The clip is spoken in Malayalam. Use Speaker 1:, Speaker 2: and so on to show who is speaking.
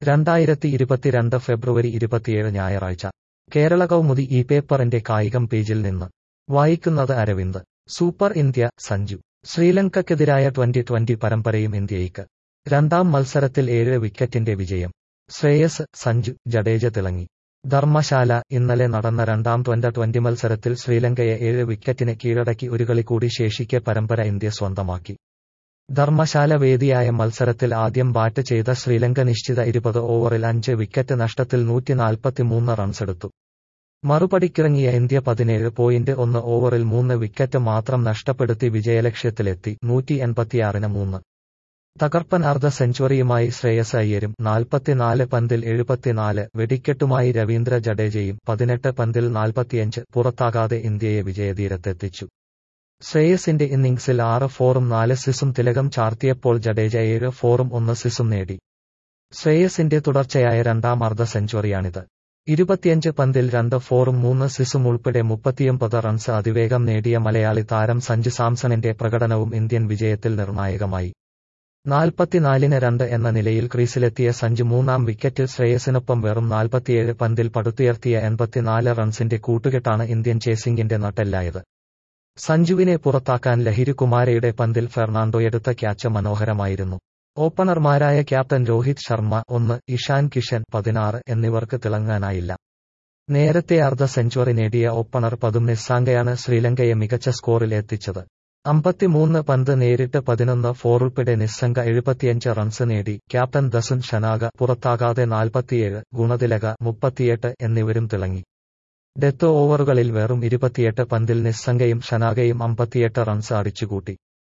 Speaker 1: 2022 ഫെബ്രുവരി 27 ഞായറാഴ്ച കേരള കൗമുദി ഈ പേപ്പറിന്റെ കായികം പേജിൽ നിന്ന് വായിക്കുന്നത് അരവിന്ദ്. Super India, Sanju. ശ്രീലങ്കയ്ക്കെതിരായ ട്വന്റി പരമ്പരയും ഇന്ത്യയ്ക്ക്. രണ്ടാം മത്സരത്തിൽ 7 വിക്കറ്റിന്റെ വിജയം. ശ്രേയസ്, സഞ്ജു, ജഡേജ തിളങ്ങി. ധർമ്മശാല. ഇന്നലെ നടന്ന രണ്ടാം ട്വന്റി മത്സരത്തിൽ ശ്രീലങ്കയെ 7 വിക്കറ്റിന് കീഴടക്കി ഒരു കളി കൂടി ശേഷിക്കെ പരമ്പര ഇന്ത്യ സ്വന്തമാക്കി. ധർമ്മശാല വേദിയായ മത്സരത്തിൽ ആദ്യം ബാറ്റ് ചെയ്ത ശ്രീലങ്ക നിശ്ചിത 20 ഓവറിൽ 5 വിക്കറ്റ് നഷ്ടത്തിൽ 143 റൺസെടുത്തു. മറുപടിക്കിറങ്ങിയ ഇന്ത്യ 17.1 ഓവറിൽ 3 വിക്കറ്റ് മാത്രം നഷ്ടപ്പെടുത്തി വിജയലക്ഷ്യത്തിലെത്തി 186-ന് 3. തകർപ്പൻ അർദ്ധ സെഞ്ചുറിയുമായി ശ്രേയസ് അയ്യരും 44 പന്തിൽ 74 വെടിക്കെട്ടുമായി രവീന്ദ്ര ജഡേജയും 18 പന്തിൽ 45 പുറത്താകാതെ ഇന്ത്യയെ വിജയതീരത്തെത്തിച്ചു. ശ്രേയസിന്റെ ഇന്നിംഗ്സിൽ 6 ഫോറും 4 സിക്സും തിലകം ചാർത്തിയപ്പോൾ ജഡേജ 7 ഫോറും 1 സിക്സും നേടി. ശ്രേയസിന്റെ തുടർച്ചയായ രണ്ടാം അർദ്ധ സെഞ്ചുറിയാണിത്. 25 പന്തിൽ 2 ഫോറും 3 സിക്സും ഉൾപ്പെടെ 39 റൺസ് അതിവേഗം നേടിയ മലയാളി താരം സഞ്ജു സാംസണിന്റെ പ്രകടനവും ഇന്ത്യൻ വിജയത്തിൽ നിർണായകമായി. 44-ന് 2 എന്ന നിലയിൽ ക്രീസിലെത്തിയ സഞ്ജു മൂന്നാം വിക്കറ്റിൽ ശ്രേയസിനൊപ്പം വെറും 47 പന്തിൽ പടുത്തുയർത്തിയ 84 റൺസിന്റെ കൂട്ടുകെട്ടാണ് ഇന്ത്യൻ ചേസിംഗിന്റെ നട്ടെല്ലായത്. സഞ്ജുവിനെ പുറത്താക്കാൻ ലഹിരു കുമാരയുടെ പന്തിൽ ഫെർണാണ്ടോ എടുത്ത ക്യാച്ച് മനോഹരമായിരുന്നു. ഓപ്പണർമാരായ ക്യാപ്റ്റൻ രോഹിത് ശർമ്മ 1, ഇഷാൻ കിഷൻ 16 എന്നിവർക്ക് തിളങ്ങാനായില്ല. നേരത്തെ അർദ്ധ സെഞ്ചുറി നേടിയ ഓപ്പണർ പതും നിസ്സാങ്കയാണ് ശ്രീലങ്കയെ മികച്ച സ്കോറിൽ എത്തിച്ചത്. 53 പന്ത് നേരിട്ട് 11 ഫോറുൾപ്പെടെ നിസ്സംഗ 75 റൺസ് നേടി. ക്യാപ്റ്റൻ ദസുൻ ഷനാക പുറത്താകാതെ 47, ഗുണതിലക 38 എന്നിവരും തിളങ്ങി. ഡെത്ത് ഓവറുകളിൽ വെറും 28 പന്തിൽ നിസ്സംഗയും ഷനാഗയും 58 റൺസ് അടിച്ചുകൂട്ടി.